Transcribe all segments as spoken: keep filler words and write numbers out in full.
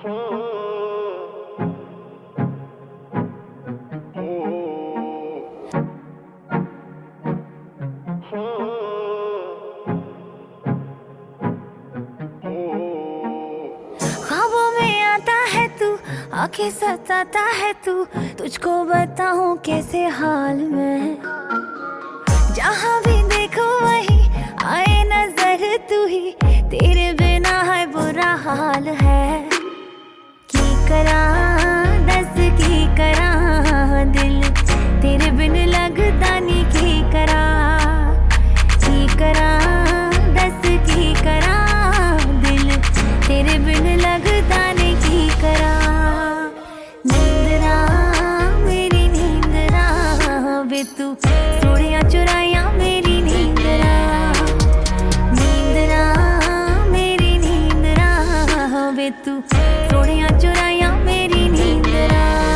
ख्वाबों में आता है तू, आंखें सताता है तू, तुझको बताऊं कैसे हाल में। जहां भी देखो वही आए नजर तू ही, तेरे बिना है बुरा हाल है। की करा दस की करा दिल तेरे बिन लगता नहीं, की करा की करा दस की करा दिल तेरे बिन लगता नहीं, की करा। नींदरा मेरी नींदरा वे तू सोड़िया चुराया मेरी नींदरा। नींदरा मेरी नींदरा वे तू सोड़िया चुराया मेरी नींदरा।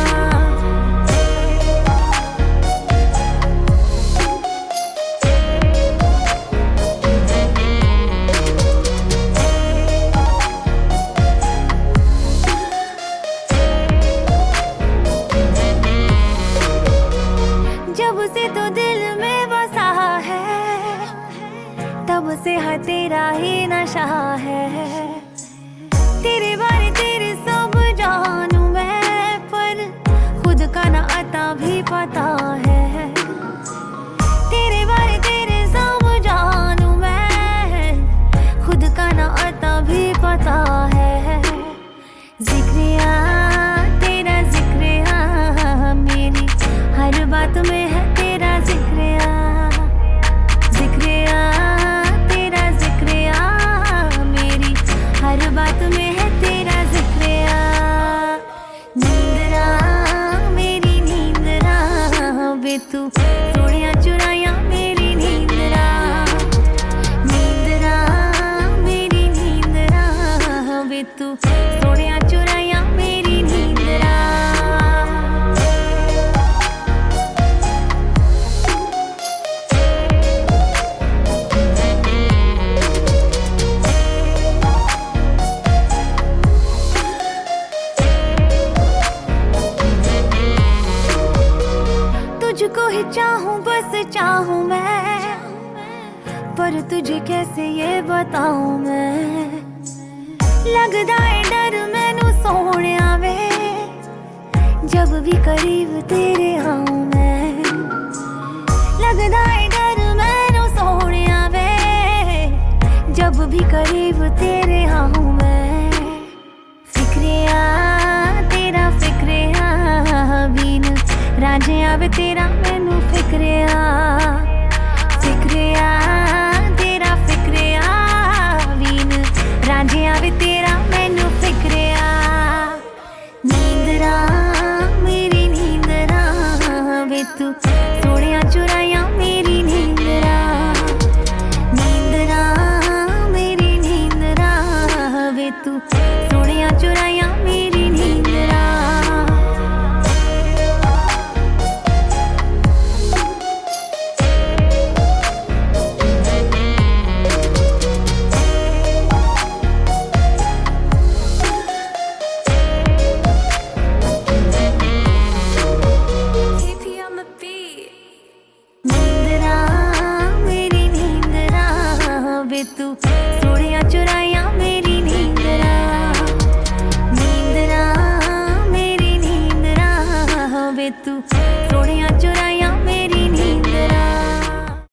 जब से तो दिल में बसा है, तब से है तेरा ही नशा है। तेरे बारे तेरे सब जानू मैं, पर खुद का ना आता भी पता है। तेरे बारे तेरे सब जानू मैं, खुद का ना आता भी पता है। जिक्रिया तेरा जिक्रिया मेरी हर बात में है तेरा जिक्रिया। जिक्रिया तेरा जिक्रिया मेरी हर बात में है तेरा जिक्रिया। नींदरा मेरी नींदरा वे तू सोड़िया चुराया मेरी नींदरा। नींदरा मेरी नींदरा वे तू सोड़िया चुराया मेरी नींदरा। तुझको ही चाहूं बस चाहूं मैं, पर तुझे कैसे ये बताऊं मैं। लगदा है डर मैनू सोहणिया वे, जब भी करीब तेरे आऊं मैं। लगदा है डर मैनू सोहणिया वे, जब भी करीब तेरे आऊं मैं। फिक्रिया तेरा फिक्रिया बीन राजे आवे तेरा मैनू फिक्रिया।